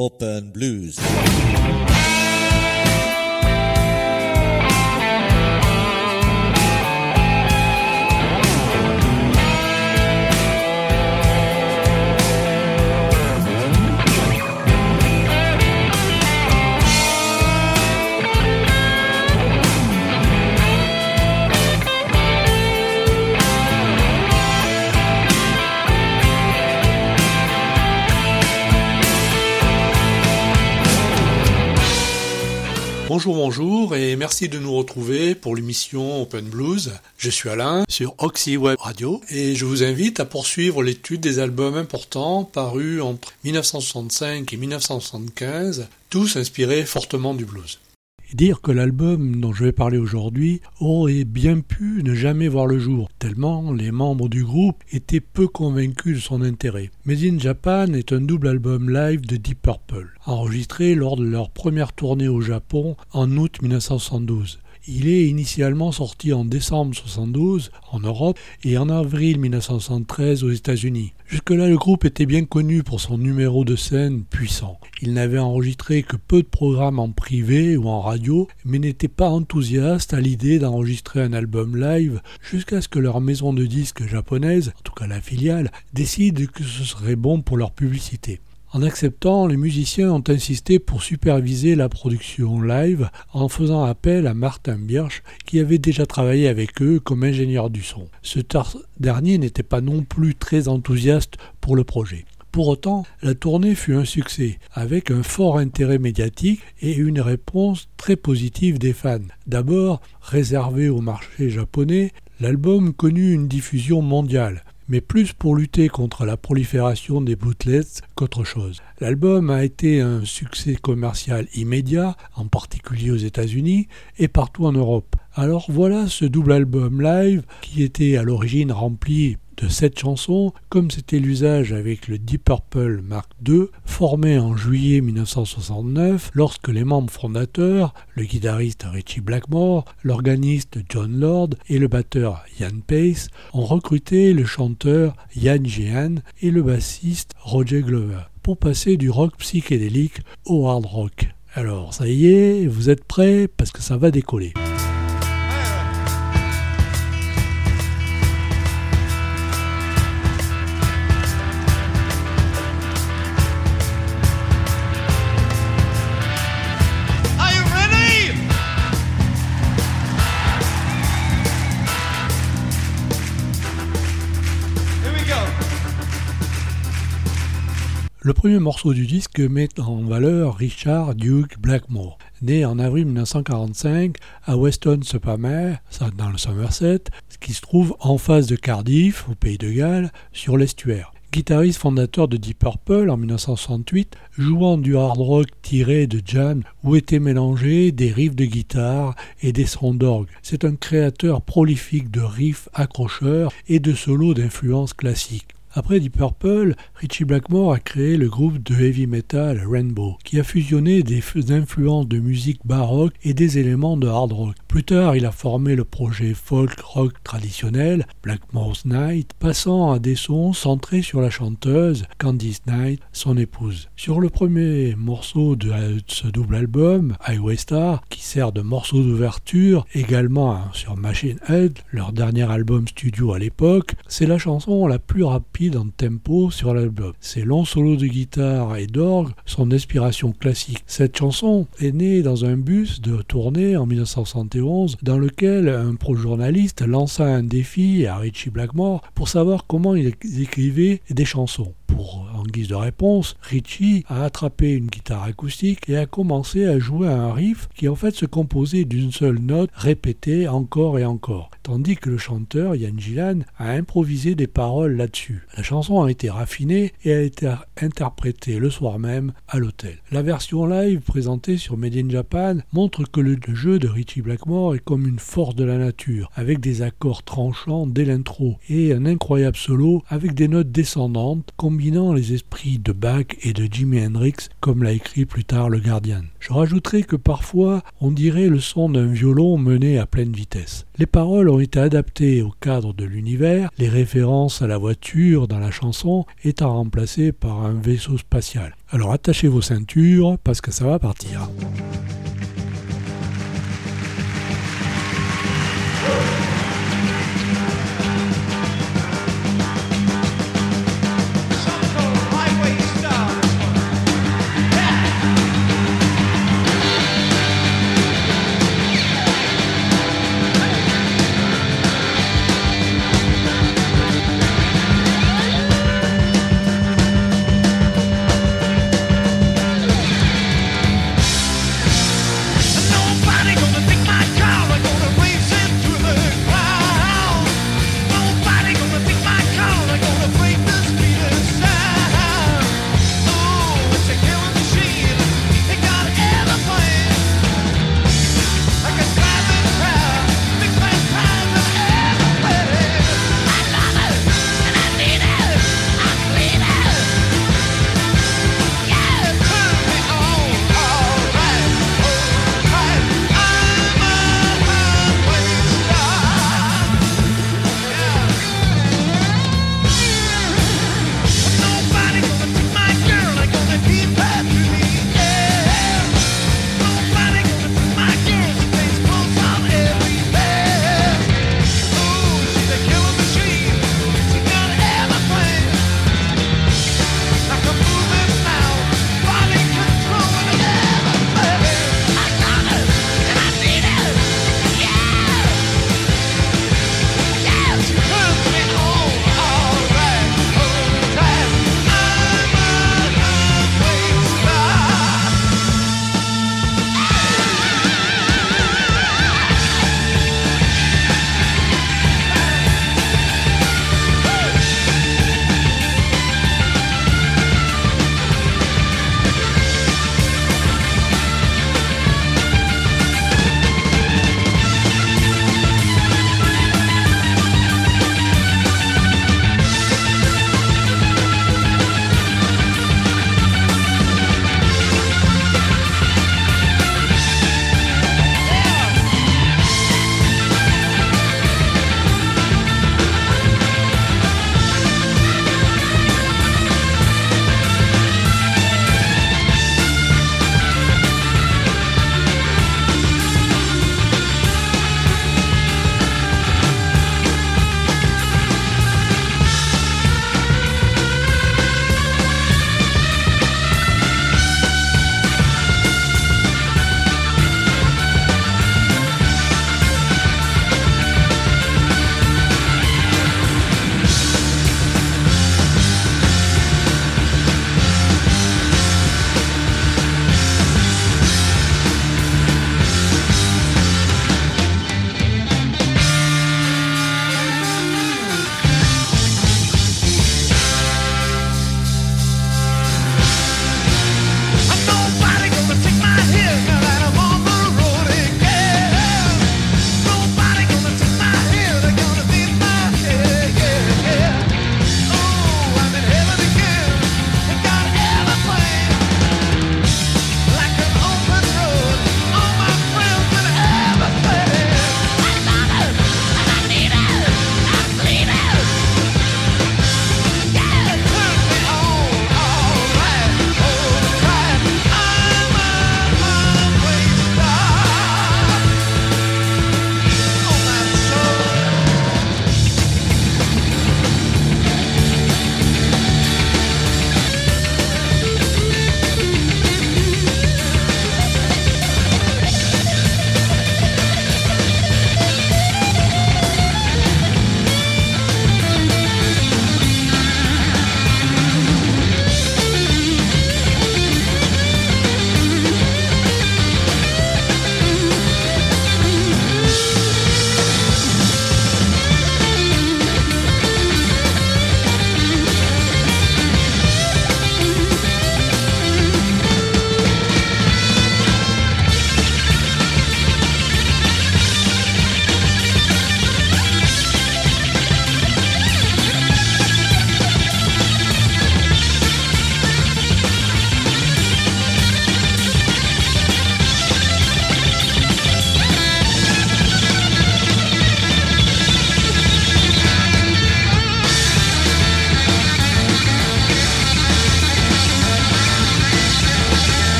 Open Blues. Bonjour et merci de nous retrouver pour l'émission Open Blues. Je suis Alain sur Oxy Web Radio et je vous invite à poursuivre l'étude des albums importants parus entre 1965 et 1975, tous inspirés fortement du blues. Dire que l'album dont je vais parler aujourd'hui aurait bien pu ne jamais voir le jour, tellement les membres du groupe étaient peu convaincus de son intérêt. Made in Japan est un double album live de Deep Purple, enregistré lors de leur première tournée au Japon en août 1972. Il est initialement sorti en décembre 1972 en Europe et en avril 1973 aux États-Unis. Jusque-là, le groupe était bien connu pour son numéro de scène puissant. Il n'avait enregistré que peu de programmes en privé ou en radio, mais n'était pas enthousiaste à l'idée d'enregistrer un album live jusqu'à ce que leur maison de disques japonaise, en tout cas la filiale, décide que ce serait bon pour leur publicité. En acceptant, les musiciens ont insisté pour superviser la production live en faisant appel à Martin Birch qui avait déjà travaillé avec eux comme ingénieur du son. Ce dernier n'était pas non plus très enthousiaste pour le projet. Pour autant, la tournée fut un succès, avec un fort intérêt médiatique et une réponse très positive des fans. D'abord, réservé au marché japonais, l'album connut une diffusion mondiale, mais plus pour lutter contre la prolifération des bootlegs qu'autre chose. L'album a été un succès commercial immédiat, en particulier aux États-Unis et partout en Europe. Alors voilà ce double album live qui était à l'origine rempli de 7 chansons, comme c'était l'usage avec le Deep Purple Mark II, formé en juillet 1969 lorsque les membres fondateurs, le guitariste Ritchie Blackmore, l'organiste John Lord et le batteur Ian Pace, ont recruté le chanteur Ian Jehan et le bassiste Roger Glover pour passer du rock psychédélique au hard rock. Alors ça y est, vous êtes prêts parce que ça va décoller. Le premier morceau du disque met en valeur Richard Duke Blackmore, né en avril 1945 à Weston-super-Mare, dans le Somerset, qui se trouve en face de Cardiff, au Pays de Galles, sur l'estuaire. Guitariste fondateur de Deep Purple en 1968, jouant du hard rock tiré de jam où étaient mélangés des riffs de guitare et des sons d'orgue. C'est un créateur prolifique de riffs accrocheurs et de solos d'influence classique. Après Deep Purple, Ritchie Blackmore a créé le groupe de heavy metal Rainbow, qui a fusionné des influences de musique baroque et des éléments de hard rock. Plus tard, il a formé le projet folk rock traditionnel, Blackmore's Night, passant à des sons centrés sur la chanteuse Candice Night, son épouse. Sur le premier morceau de ce double album, Highway Star, qui sert de morceau d'ouverture, également sur Machine Head, leur dernier album studio à l'époque, c'est la chanson la plus rapide en tempo sur l'album. Ses longs solos de guitare et d'orgue sont d'inspiration classique. Cette chanson est née dans un bus de tournée en 1971 dans lequel un pro-journaliste lança un défi à Ritchie Blackmore pour savoir comment il écrivait des chansons. En guise de réponse, Ritchie a attrapé une guitare acoustique et a commencé à jouer un riff qui en fait se composait d'une seule note répétée encore et encore, tandis que le chanteur Ian Gillan a improvisé des paroles là-dessus. La chanson a été raffinée et a été interprétée le soir même à l'hôtel. La version live présentée sur Made in Japan montre que le jeu de Ritchie Blackmore est comme une force de la nature, avec des accords tranchants dès l'intro et un incroyable solo avec des notes descendantes combinant les les esprits de Bach et de Jimi Hendrix, comme l'a écrit plus tard le Guardian. Je rajouterai que parfois, on dirait le son d'un violon mené à pleine vitesse. Les paroles ont été adaptées au cadre de l'univers, les références à la voiture dans la chanson étant remplacées par un vaisseau spatial. Alors attachez vos ceintures parce que ça va partir.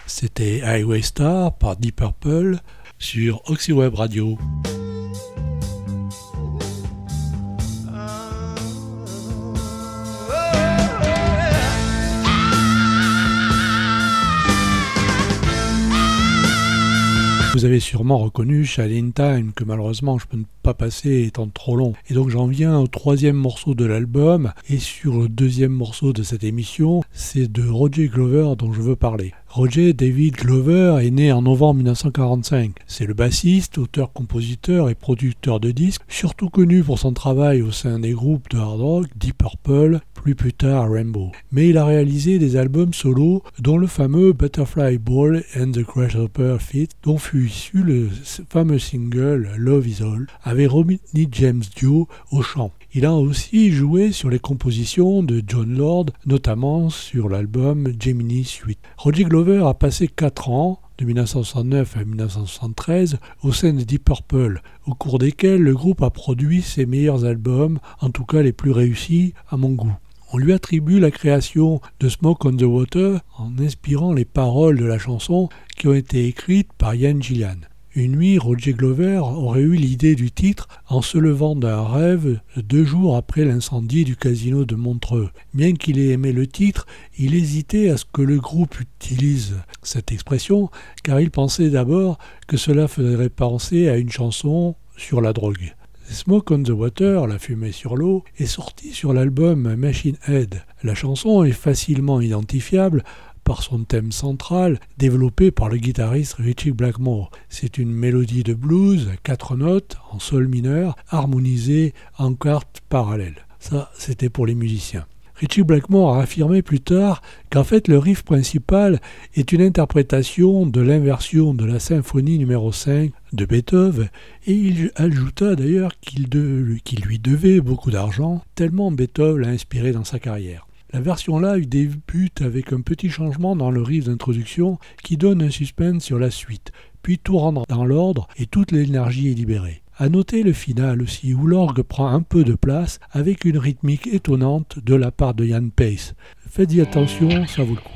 C'était Highway Star par Deep Purple sur Oxyweb Radio. Vous avez sûrement reconnu Child in Time, que malheureusement je peux ne pas passer étant trop long. Et donc j'en viens au troisième morceau de l'album, et sur le deuxième morceau de cette émission, c'est de Roger Glover dont je veux parler. Roger David Glover est né en novembre 1945. C'est le bassiste, auteur-compositeur et producteur de disques, surtout connu pour son travail au sein des groupes de hard rock Deep Purple, plus tard Rainbow. Mais il a réalisé des albums solo, dont le fameux Butterfly Ball and the Grasshopper Fit, dont fut issu le fameux single Love Is All, avec Ronnie James Dio au chant. Il a aussi joué sur les compositions de Jon Lord, notamment sur l'album Gemini Suite. Roger Glover a passé 4 ans, de 1969 à 1973, au sein de Deep Purple, au cours desquels le groupe a produit ses meilleurs albums, en tout cas les plus réussis à mon goût. On lui attribue la création de Smoke on the Water en inspirant les paroles de la chanson qui ont été écrites par Ian Gillan. Une nuit, Roger Glover aurait eu l'idée du titre en se levant d'un rêve 2 jours après l'incendie du casino de Montreux. Bien qu'il ait aimé le titre, il hésitait à ce que le groupe utilise cette expression car il pensait d'abord que cela ferait penser à une chanson sur la drogue. Smoke on the Water, la fumée sur l'eau, est sortie sur l'album Machine Head. La chanson est facilement identifiable par son thème central développé par le guitariste Ritchie Blackmore. C'est une mélodie de blues à 4 notes en sol mineur harmonisée en quartes parallèles. Ça, c'était pour les musiciens. Ritchie Blackmore a affirmé plus tard qu'en fait le riff principal est une interprétation de l'inversion de la symphonie numéro 5 de Beethoven et il ajouta d'ailleurs qu'il lui devait beaucoup d'argent tellement Beethoven l'a inspiré dans sa carrière. La version live débute avec un petit changement dans le riff d'introduction qui donne un suspense sur la suite, puis tout rentre dans l'ordre et toute l'énergie est libérée. À noter le final aussi, où l'orgue prend un peu de place avec une rythmique étonnante de la part de Ian Pace. Faites-y attention, ça vaut le coup.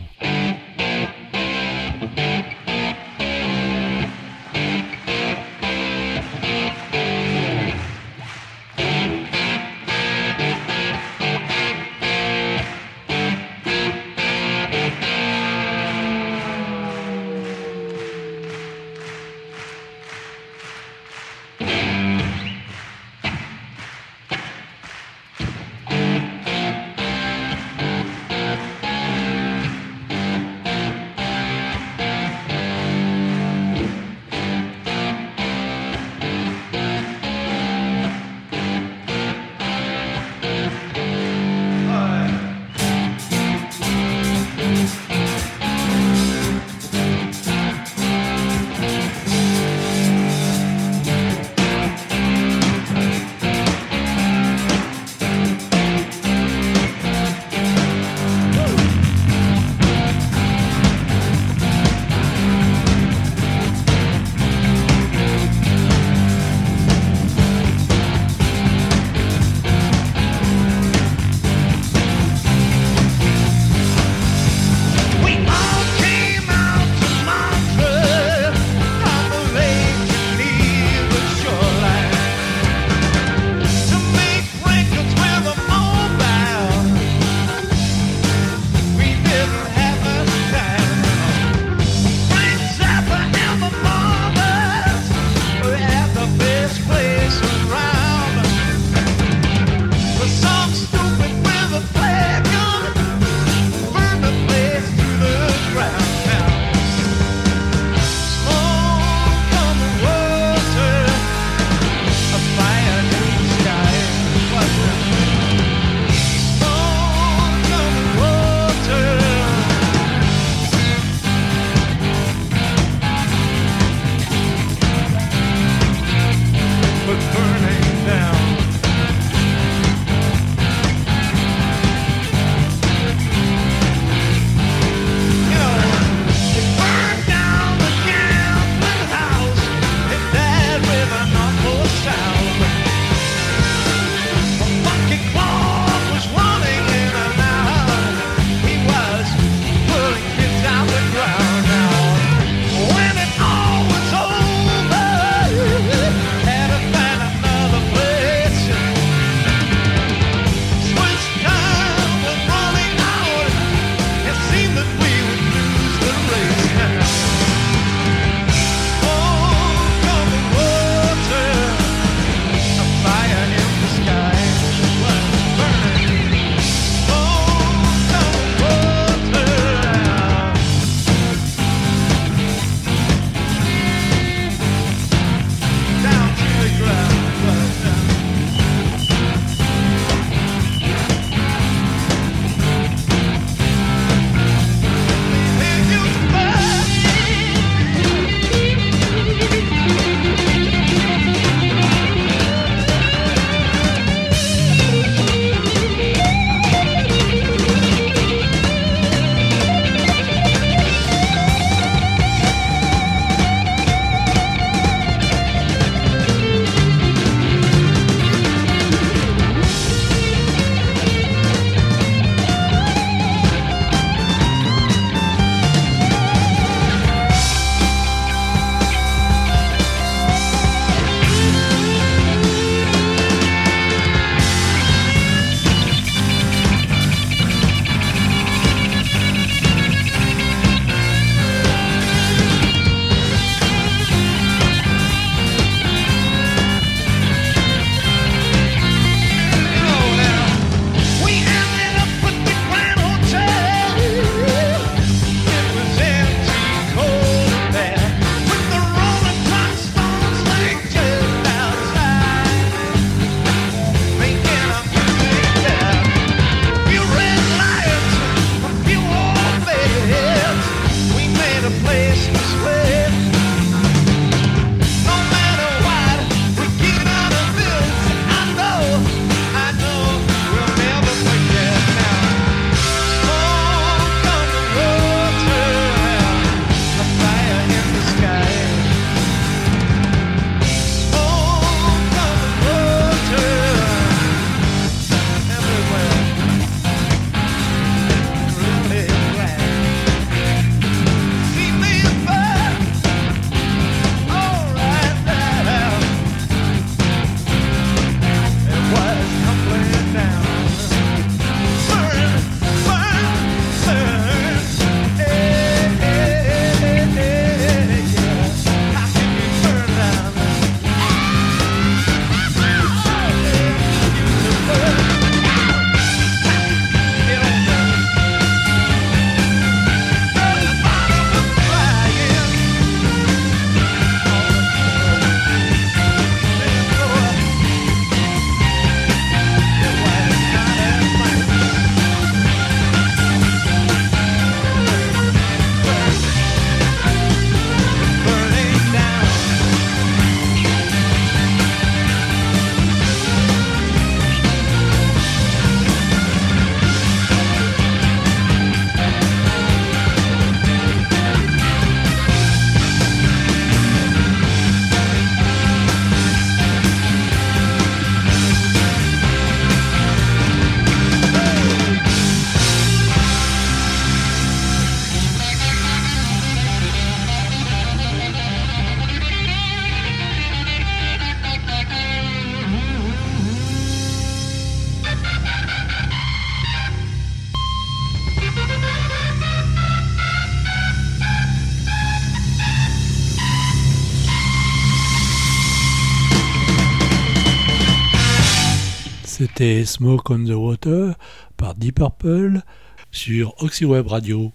C'était Smoke on the Water par Deep Purple sur Oxyweb Radio.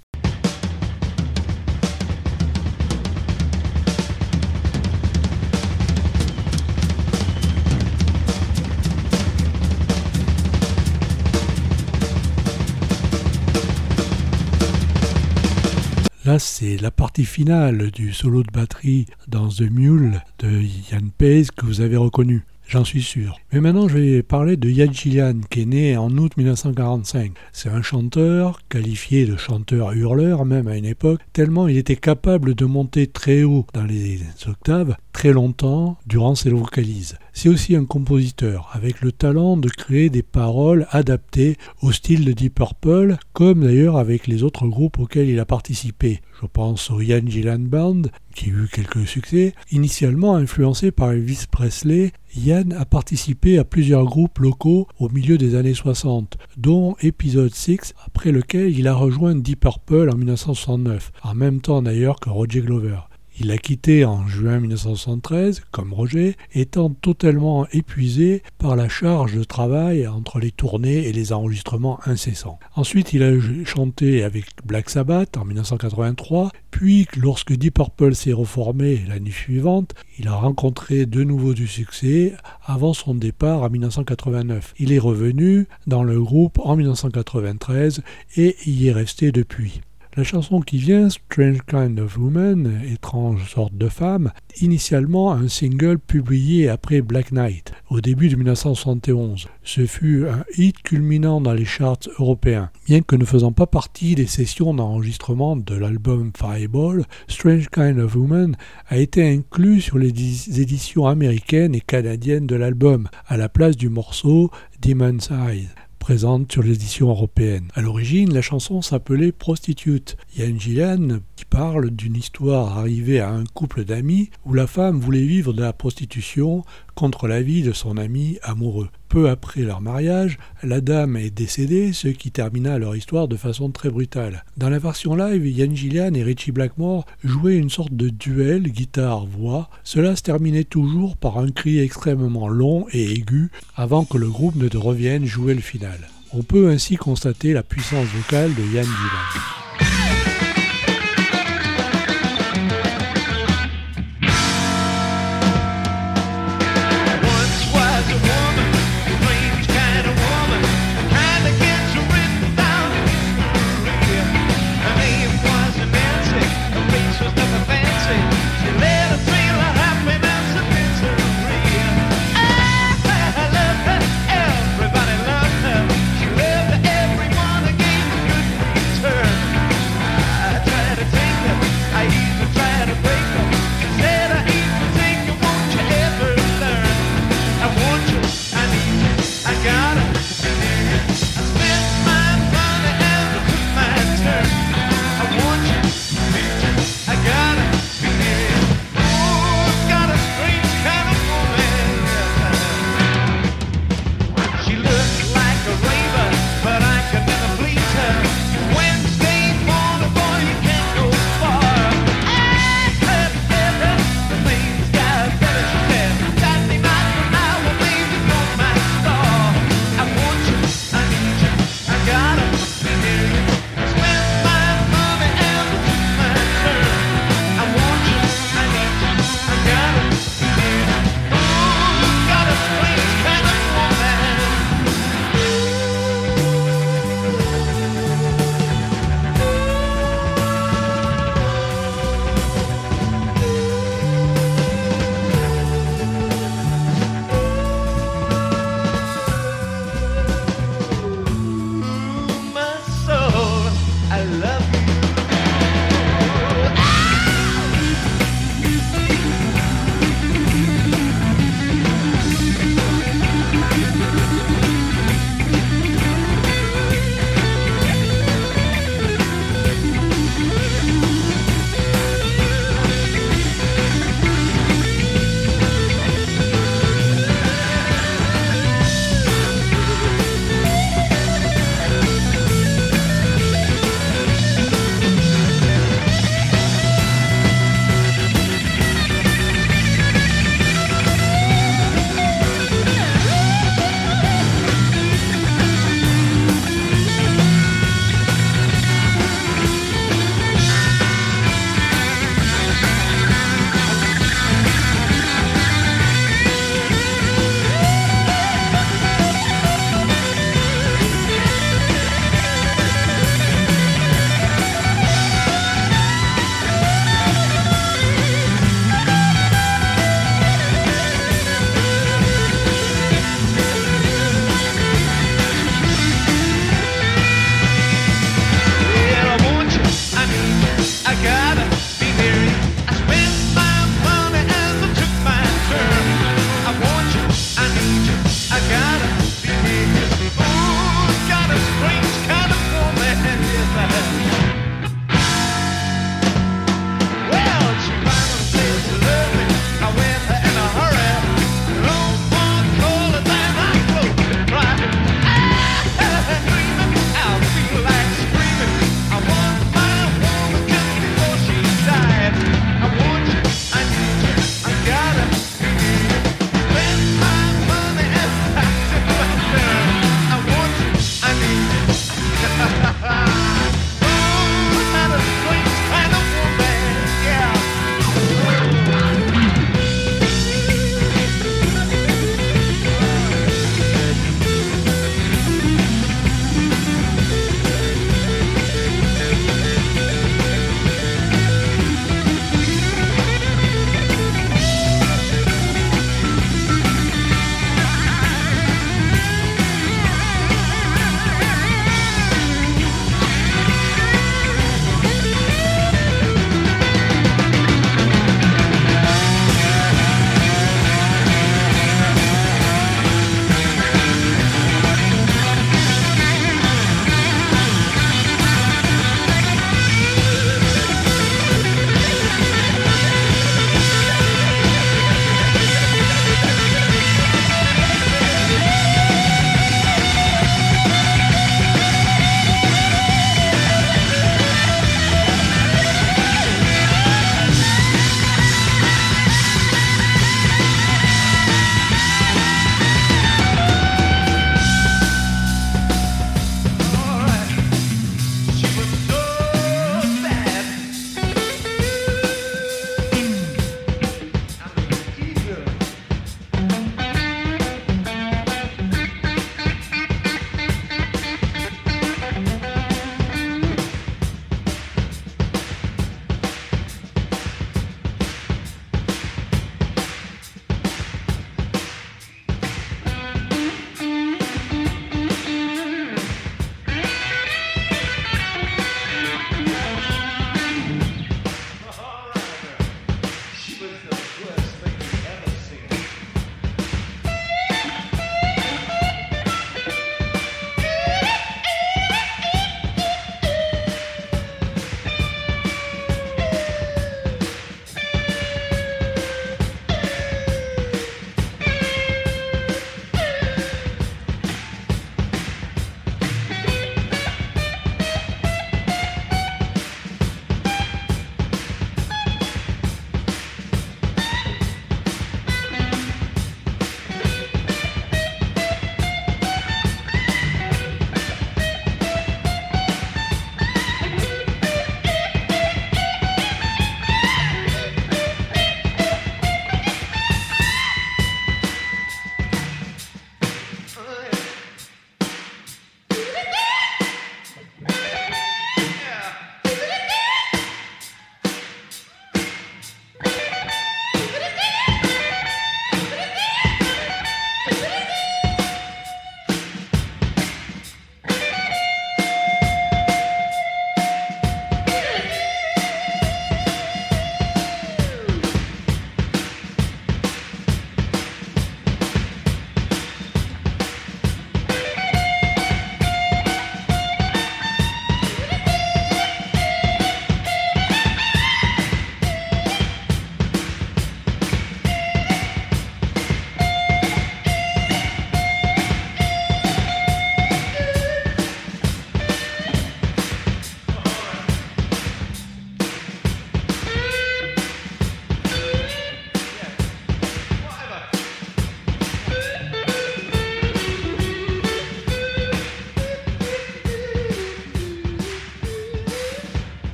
Là, c'est la partie finale du solo de batterie dans The Mule de Ian Paice que vous avez reconnu. J'en suis sûr. Mais maintenant, je vais parler de Ian Gillan, qui est né en août 1945. C'est un chanteur, qualifié de chanteur-hurleur même à une époque, tellement il était capable de monter très haut dans les octaves, très longtemps, durant ses vocalises. C'est aussi un compositeur, avec le talent de créer des paroles adaptées au style de Deep Purple, comme d'ailleurs avec les autres groupes auxquels il a participé. Je pense au Ian Gillan Band, qui a eu quelques succès. Initialement influencé par Elvis Presley, Ian a participé à plusieurs groupes locaux au milieu des années 60, dont Episode 6, après lequel il a rejoint Deep Purple en 1969, en même temps d'ailleurs que Roger Glover. Il l'a quitté en juin 1973, comme Roger, étant totalement épuisé par la charge de travail entre les tournées et les enregistrements incessants. Ensuite, il a chanté avec Black Sabbath en 1983, puis lorsque Deep Purple s'est reformé l'année suivante, il a rencontré de nouveau du succès avant son départ en 1989. Il est revenu dans le groupe en 1993 et y est resté depuis. La chanson qui vient, Strange Kind of Woman, étrange sorte de femme, initialement un single publié après Black Knight, au début de 1971. Ce fut un hit culminant dans les charts européens. Bien que ne faisant pas partie des sessions d'enregistrement de l'album Fireball, Strange Kind of Woman a été inclus sur les éditions américaines et canadiennes de l'album, à la place du morceau Demon's Eyes, présente sur l'édition européenne. À l'origine, la chanson s'appelait Prostitute. Ian Gillan qui parle d'une histoire arrivée à un couple d'amis où la femme voulait vivre de la prostitution contre l'avis de son ami amoureux. Peu après leur mariage, la dame est décédée, ce qui termina leur histoire de façon très brutale. Dans la version live, Ian Gillan et Ritchie Blackmore jouaient une sorte de duel guitare-voix. Cela se terminait toujours par un cri extrêmement long et aigu avant que le groupe ne revienne jouer le final. On peut ainsi constater la puissance vocale de Ian Gillan. Everybody loved her. She loved everyone and gave a good return.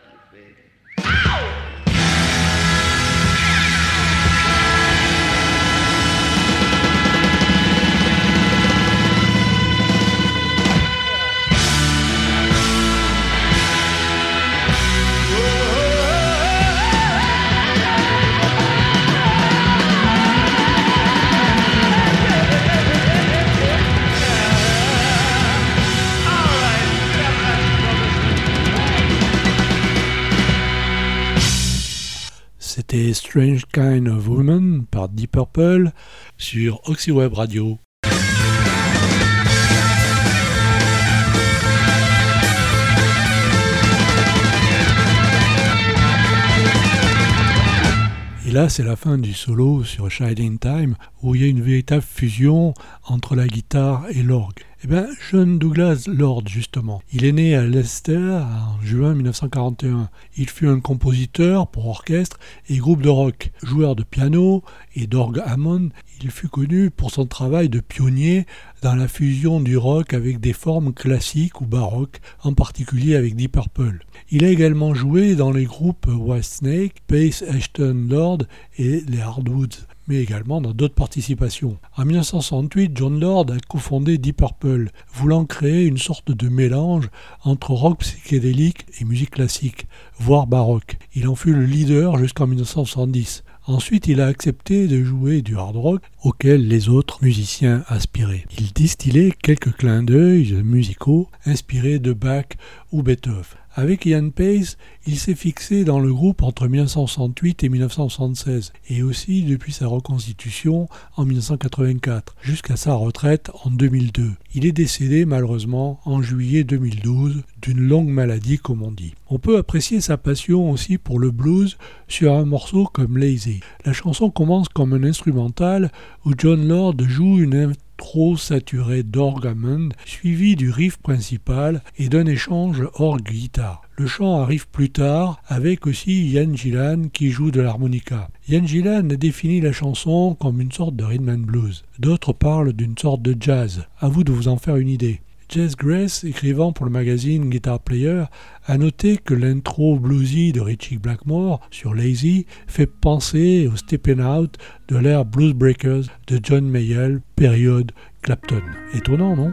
C'était Strange Kind of Woman par Deep Purple sur Oxyweb Radio. Et là, c'est la fin du solo sur Shining Time, où il y a une véritable fusion entre la guitare et l'orgue. Eh bien, John Douglas Lord, justement, il est né à Leicester en juin 1941. Il fut un compositeur pour orchestre et groupe de rock. Joueur de piano et d'orgue Hammond, il fut connu pour son travail de pionnier dans la fusion du rock avec des formes classiques ou baroques, en particulier avec Deep Purple. Il a également joué dans les groupes Whitesnake, Pace Ashton Lord et les Hardwoods, mais également dans d'autres participations. En 1968, John Lord a cofondé Deep Purple, voulant créer une sorte de mélange entre rock psychédélique et musique classique, voire baroque. Il en fut le leader jusqu'en 1970. Ensuite, il a accepté de jouer du hard rock auquel les autres musiciens aspiraient. Il distillait quelques clins d'œil musicaux inspirés de Bach ou Beethoven. Avec Ian Pace, il s'est fixé dans le groupe entre 1968 et 1976, et aussi depuis sa reconstitution en 1984, jusqu'à sa retraite en 2002. Il est décédé malheureusement en juillet 2012 d'une longue maladie comme on dit. On peut apprécier sa passion aussi pour le blues sur un morceau comme Lazy. La chanson commence comme un instrumental où John Lord joue une intro saturée d'orgue Hammond, suivi du riff principal et d'un échange orgue-guitare. Le chant arrive plus tard avec aussi Ian Gillan qui joue de l'harmonica. Ian Gillan a défini la chanson comme une sorte de rhythm and blues. D'autres parlent d'une sorte de jazz. À vous de vous en faire une idée. Jess Grace, écrivant pour le magazine Guitar Player, a noté que l'intro bluesy de Ritchie Blackmore sur Lazy fait penser au Steppin' Out de l'ère Blues Breakers de John Mayall, période Clapton. Étonnant, non ?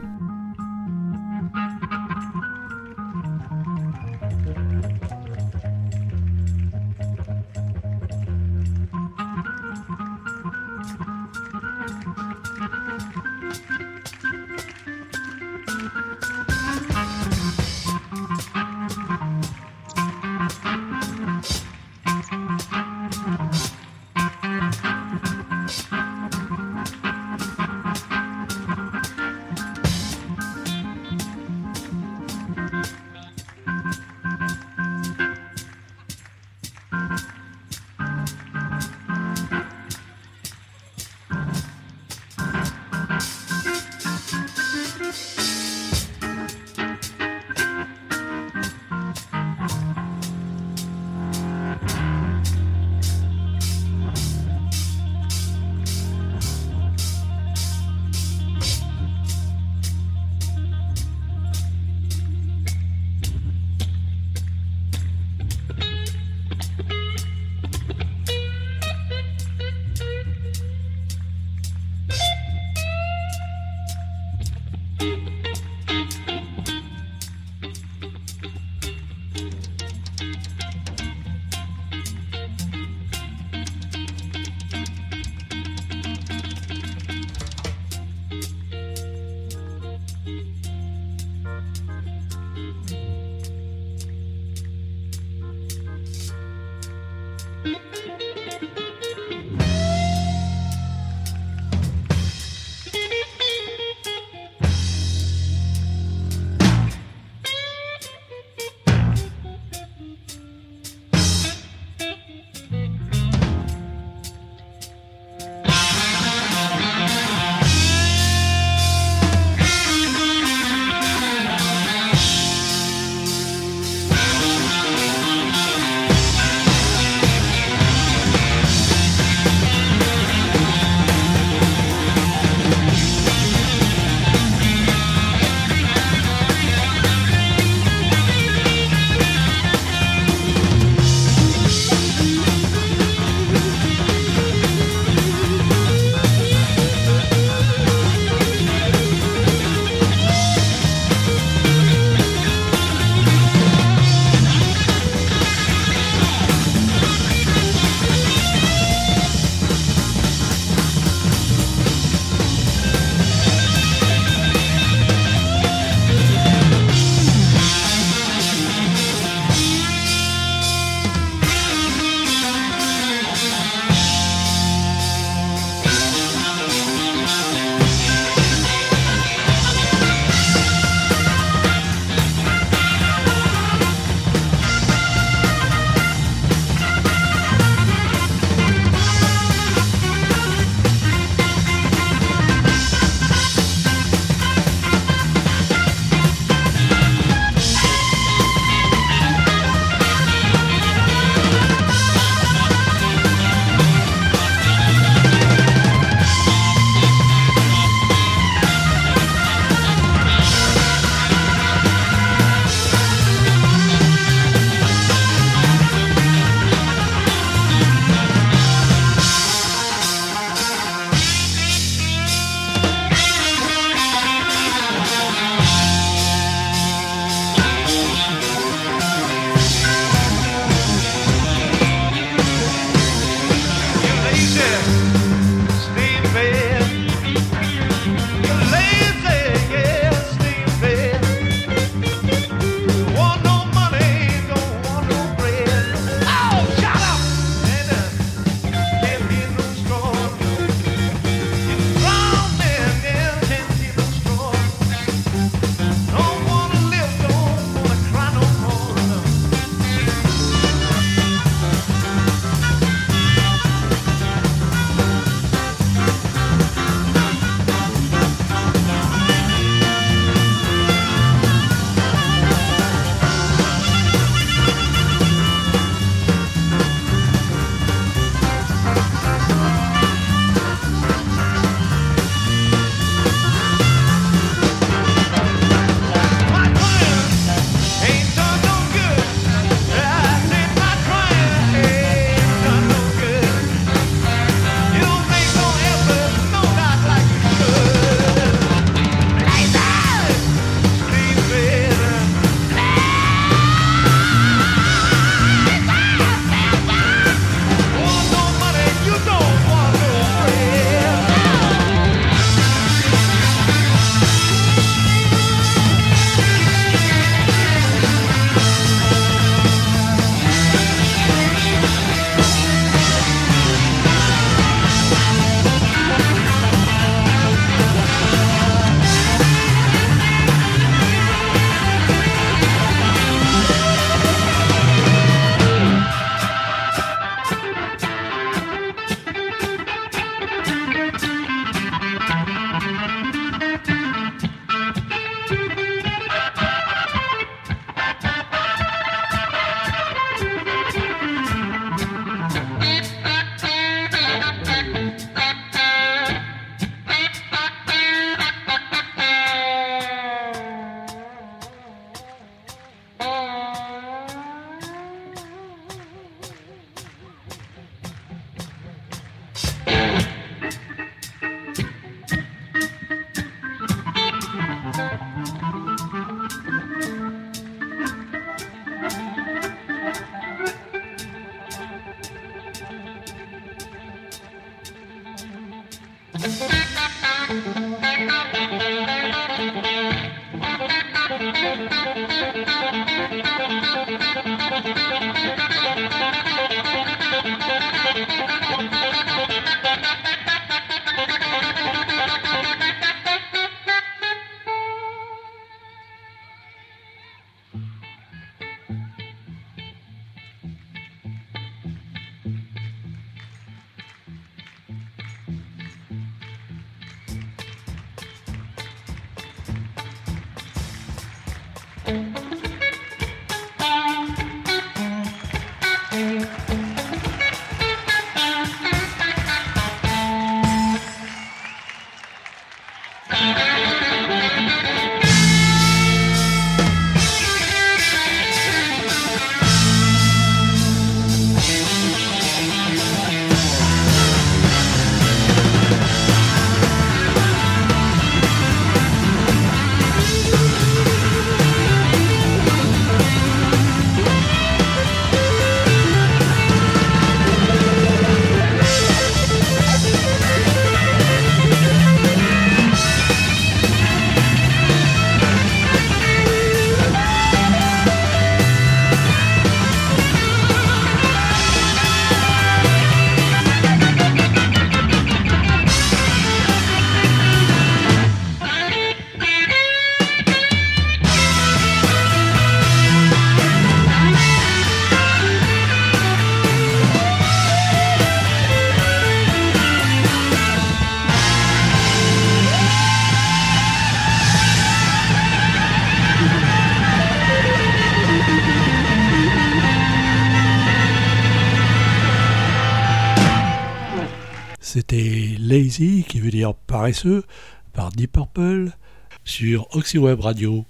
C'était Lazy, qui veut dire paresseux, par Deep Purple, sur Oxyweb Radio.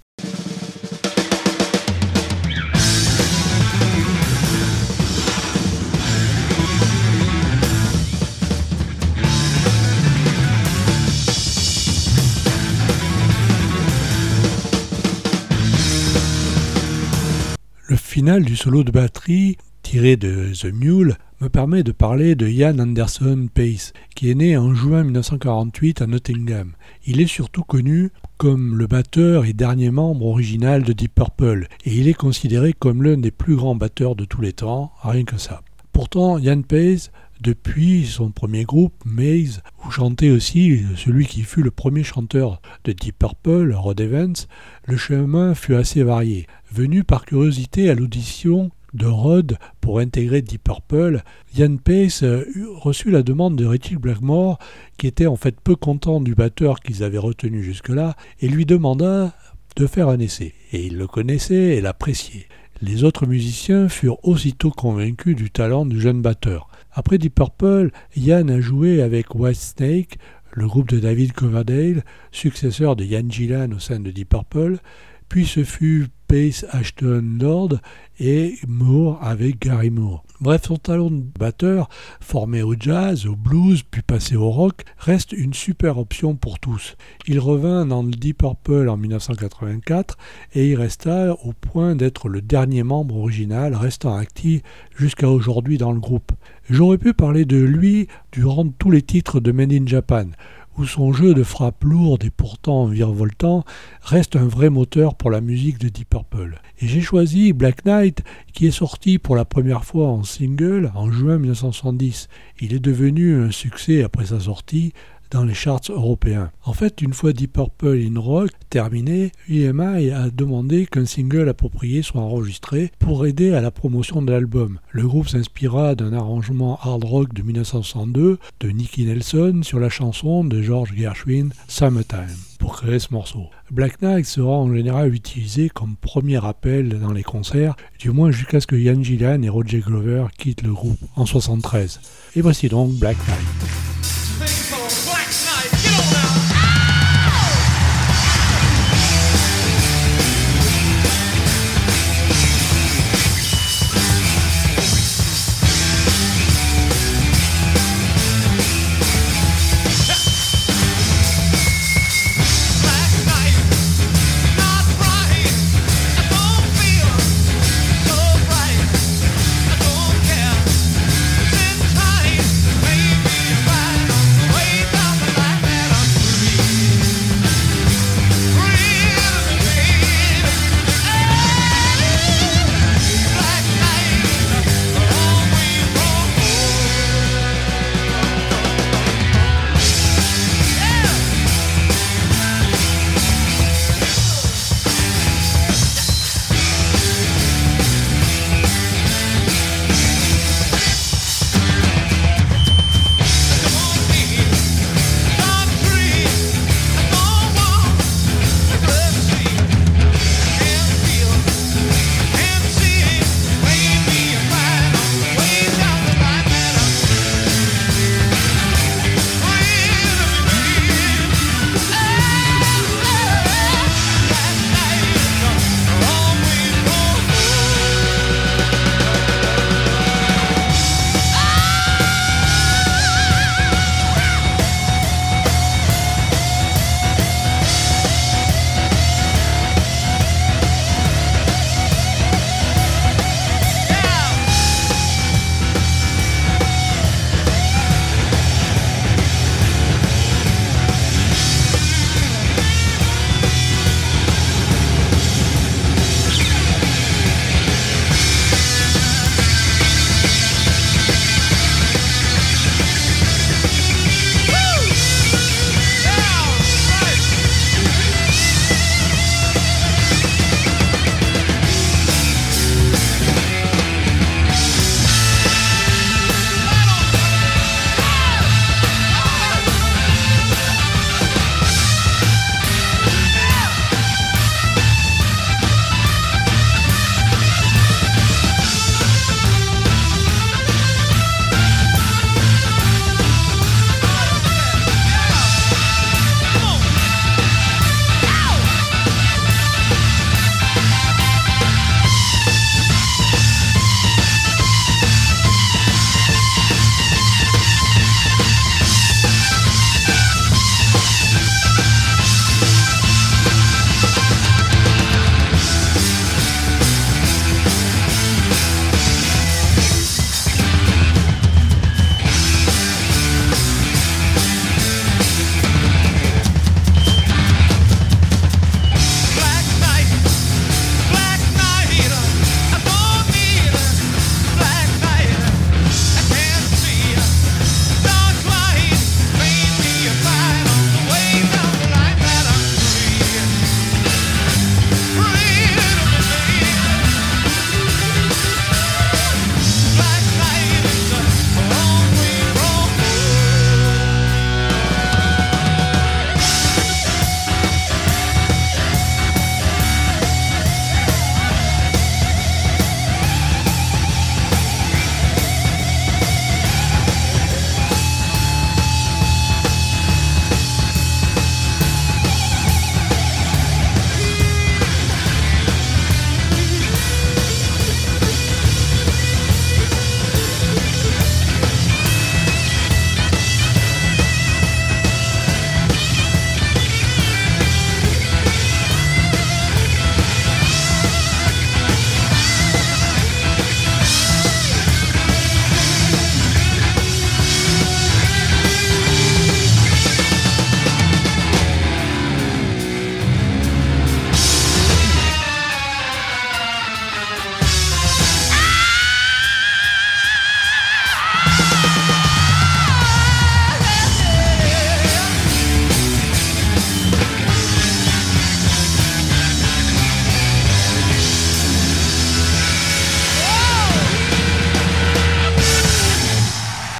Le final du solo de batterie, tiré de The Mule, me permet de parler de Ian Anderson Pace, qui est né en juin 1948 à Nottingham. Il est surtout connu comme le batteur et dernier membre original de Deep Purple, et il est considéré comme l'un des plus grands batteurs de tous les temps, rien que ça. Pourtant, Ian Pace, depuis son premier groupe, Maze, où chantait aussi celui qui fut le premier chanteur de Deep Purple, Rod Evans, le chemin fut assez varié. Venu par curiosité à l'audition de Rod pour intégrer Deep Purple, Ian Pace reçut la demande de Ritchie Blackmore, qui était en fait peu content du batteur qu'ils avaient retenu jusque-là, et lui demanda de faire un essai. Et il le connaissait et l'appréciait. Les autres musiciens furent aussitôt convaincus du talent du jeune batteur. Après Deep Purple, Ian a joué avec Whitesnake, le groupe de David Coverdale, successeur de Ian Gillan au sein de Deep Purple, puis ce fut Pace, Ashton, Lord et Moore avec Gary Moore. Bref, son talent de batteur, formé au jazz, au blues, puis passé au rock, reste une super option pour tous. Il revint dans le Deep Purple en 1984 et il resta au point d'être le dernier membre original restant actif jusqu'à aujourd'hui dans le groupe. J'aurais pu parler de lui durant tous les titres de Made in Japan, où son jeu de frappe lourde et pourtant virevoltant reste un vrai moteur pour la musique de Deep Purple. Et j'ai choisi Black Knight, qui est sorti pour la première fois en single en juin 1970. Il est devenu un succès après sa sortie dans les charts européens. En fait, une fois Deep Purple in Rock terminé, EMI a demandé qu'un single approprié soit enregistré pour aider à la promotion de l'album. Le groupe s'inspira d'un arrangement hard rock de 1962 de Nicky Nelson sur la chanson de George Gershwin, Summertime, pour créer ce morceau. Black Knight sera en général utilisé comme premier appel dans les concerts, du moins jusqu'à ce que Ian Gillan et Roger Glover quittent le groupe en 1973. Et voici donc Black Knight. If I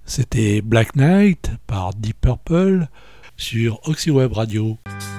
C'était Black Knight par Deep Purple sur Oxyweb Radio.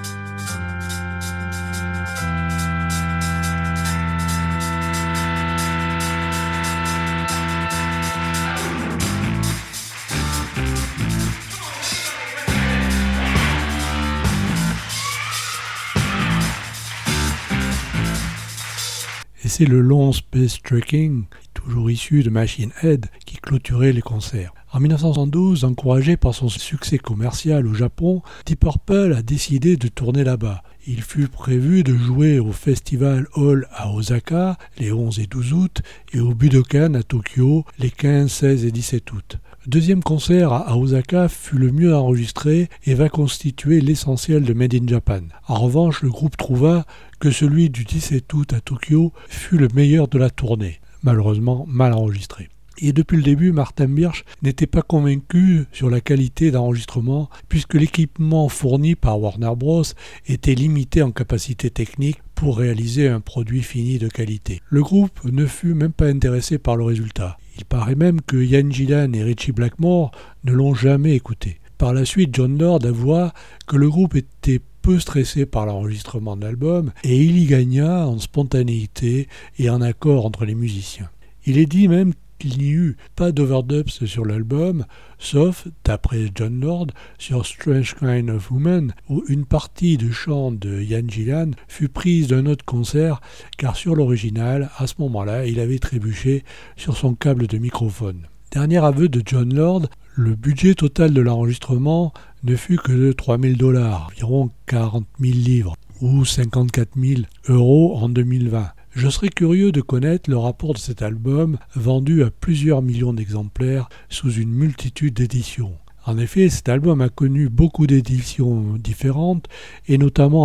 Et c'est le long Space Trekking, toujours issu de Machine Head, qui clôturait les concerts. En 1972, encouragé par son succès commercial au Japon, Deep Purple a décidé de tourner là-bas. Il fut prévu de jouer au Festival Hall à Osaka les 11 et 12 août et au Budokan à Tokyo les 15, 16 et 17 août. Le deuxième concert à Osaka fut le mieux enregistré et va constituer l'essentiel de Made in Japan. En revanche, le groupe trouva que celui du 17 août à Tokyo fut le meilleur de la tournée, malheureusement mal enregistré. Et depuis le début, Martin Birch n'était pas convaincu sur la qualité d'enregistrement puisque l'équipement fourni par Warner Bros. Était limité en capacité technique pour réaliser un produit fini de qualité. Le groupe ne fut même pas intéressé par le résultat. Il paraît même que Ian Gillan et Ritchie Blackmore ne l'ont jamais écouté. Par la suite, Jon Lord avoua que le groupe était peu stressé par l'enregistrement de l'album et il y gagna en spontanéité et en accord entre les musiciens. Il est dit même qu'il n'y eut pas d'overdubs sur l'album, sauf, d'après Jon Lord, sur Strange Kind of Woman, où une partie de chant de Ian Gillan fut prise d'un autre concert, car sur l'original, à ce moment-là, il avait trébuché sur son câble de microphone. Dernier aveu de Jon Lord, le budget total de l'enregistrement ne fut que de $3,000, environ 40 000 livres, ou 54 000 € en 2020. Je serais curieux de connaître le rapport de cet album vendu à plusieurs millions d'exemplaires sous une multitude d'éditions. En effet, cet album a connu beaucoup d'éditions différentes et notamment en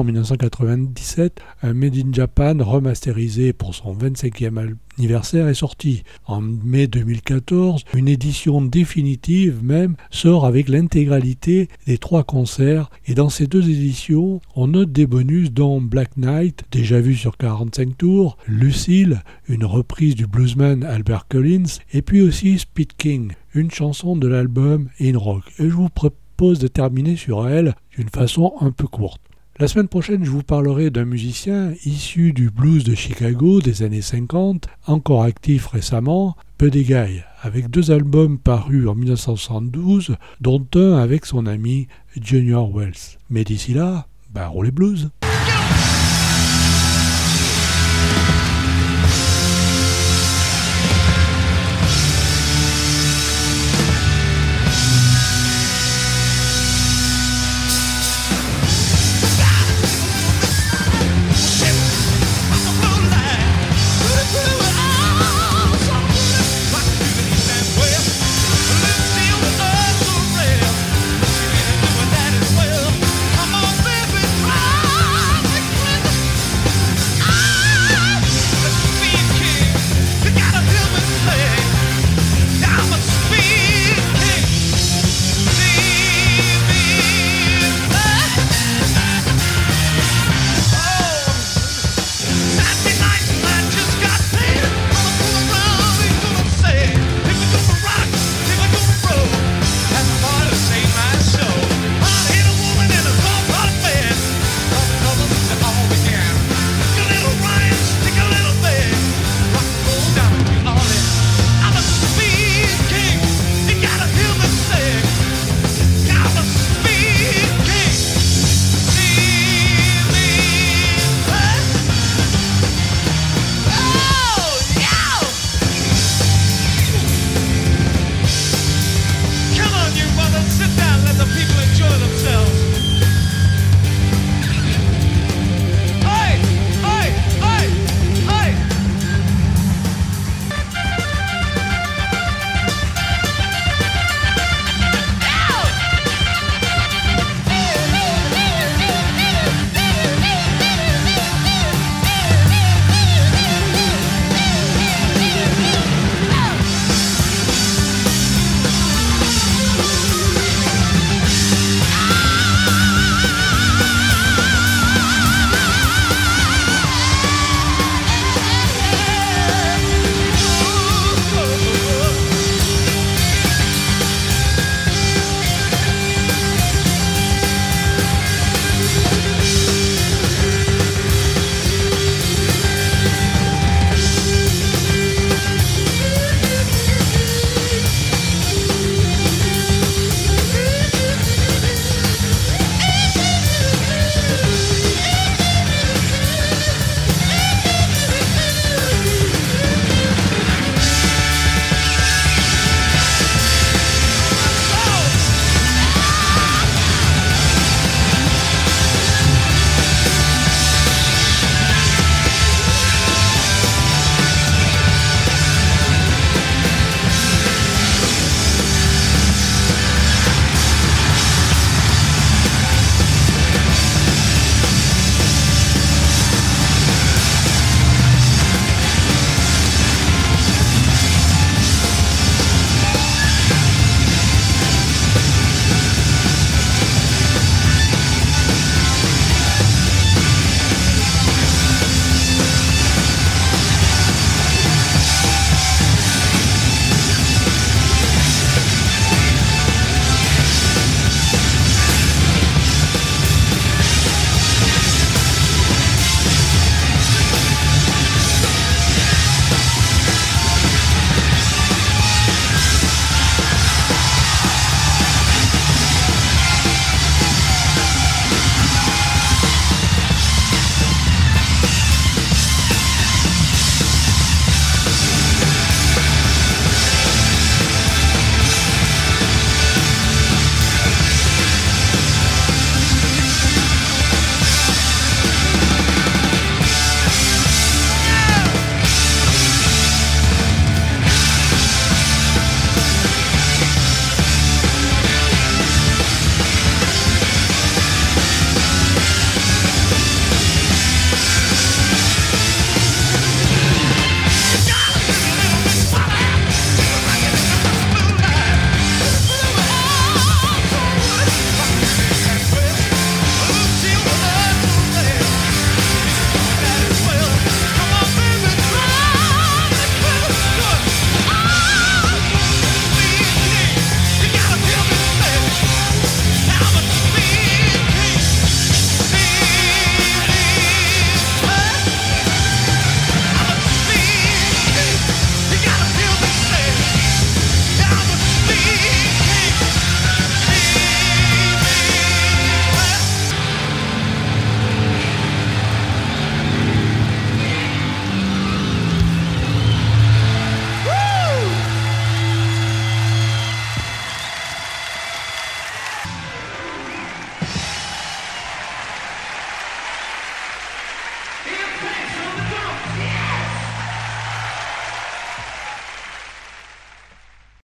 1997, un Made in Japan remasterisé pour son 25e anniversaire est sorti. En mai 2014, une édition définitive même sort avec l'intégralité des 3 concerts et dans ces 2 éditions, on note des bonus dont Black Knight, déjà vu sur 45 tours, Lucille, une reprise du bluesman Albert Collins et puis aussi Speed King, une chanson de l'album In Rock. Et je vous propose de terminer sur elle d'une façon un peu courte. La semaine prochaine, je vous parlerai d'un musicien issu du blues de Chicago des années 50, encore actif récemment, Buddy Guy, avec 2 albums parus en 1972, dont un avec son ami Junior Wells. Mais d'ici là, roulez blues.